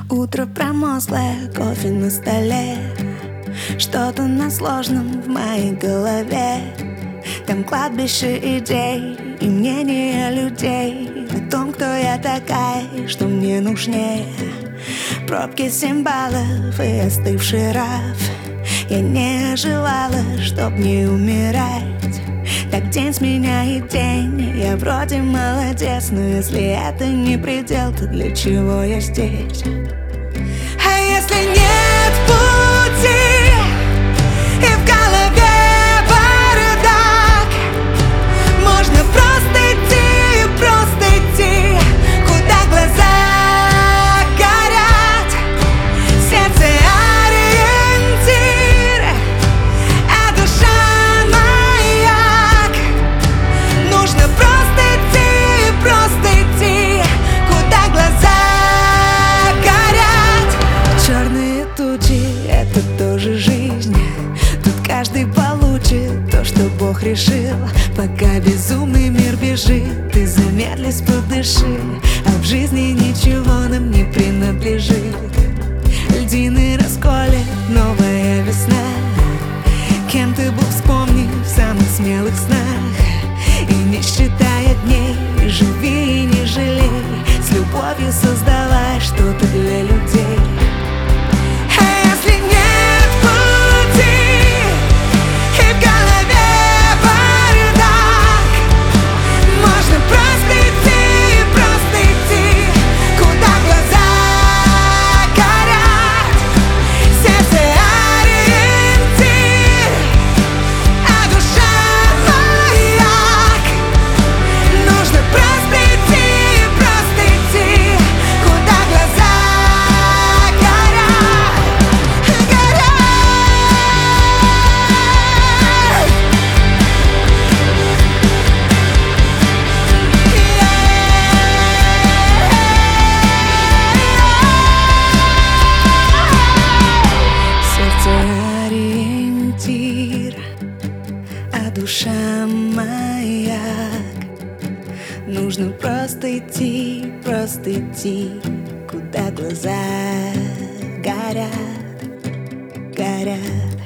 Утро промозглое, кофе на столе, что-то на сложном в моей голове. Там кладбище идей и мнения людей о том, кто я такая, что мне нужнее. Пробки 7 баллов и остывший раф. Я не оживала, чтоб не умирать. Так день сменяет день, я вроде молодец, но если это не предел, то для чего я здесь? А если нет пути, и в голове бардак, можно просто идти, куда глаза горят. Сердце ориентир, а душа маяк. Нужно просто идти, куда глаза горят. Черные тучи — это тоже жизнь. Тут каждый получит то, что Бог решил. Пока безумный мир бежит, ты замедлись, подыши. А в жизни ничего нам не принадлежит. Льдины расколет новая весна. Кем ты был, вспомни в самых смелых снах. И не считая дней, живи и не жалей. С любовью создавай что-то для людей. А если нет пути, и в голове бардак, можно просто идти, куда глаза горят. Сердце ориентир, а душа маяк. Нужно просто идти, куда глаза горят. Сердце ориентир, а душа маяк. Нужно просто идти, куда глаза горят.